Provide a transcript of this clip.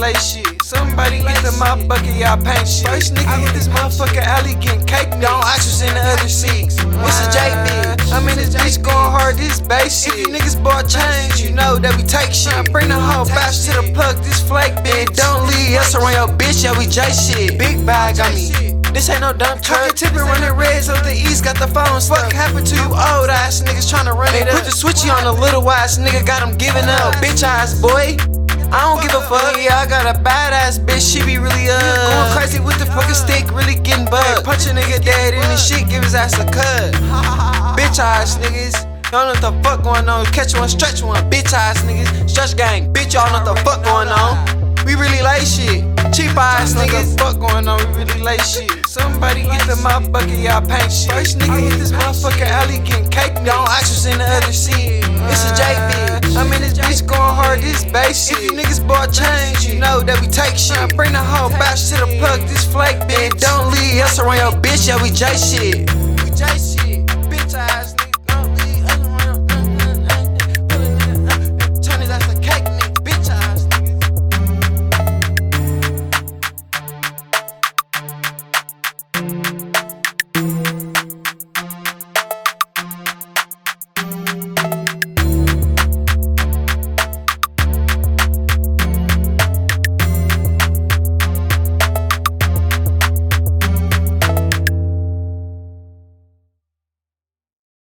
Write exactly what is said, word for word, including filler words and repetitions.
lay shit. Somebody get in my bucket, y'all paint shit. First nigga hit this motherfucker alley getting cake. Don't ask what's in the other seats. It's a J bitch. I'm in this bitch going hard, this bass shit. If you niggas bought change, you know that we take shit. Bring the whole batch to the plug, this flake bitch. Don't leave us around your bitch, yeah we J shit. Big bag on me. This ain't no dump truck. Tippin' running reds up the east, got the phone stuck. Fuck happened to you old ass niggas tryna run it up. Put the switchy on the little ass nigga, got him giving up. Bitch ass boy, I don't give a fuck. Yeah, I got a badass bitch, she be really uh going crazy with the fucking stick, really getting bugged. Punch a nigga dead in the shit, give his ass a cut. Bitch ass niggas, y'all know what the fuck going on. Catch one, stretch one, bitch ass niggas. Stretch gang, bitch, y'all know what the fuck going on. We really lay shit. Cheap ass niggas, fuck going on, we really lay shit. Somebody get in my bucket, y'all paint shit. First nigga hit this motherfucker alley getting cake. Don't ask what's in the other seat. It's a J bitch. I'm in this bitch going hard, this bass shit. If you niggas bought change, you know that we take shit. Bring the whole batch to the plug, this flake bitch. Don't leave us around your bitch, yeah we J shit. We J shit.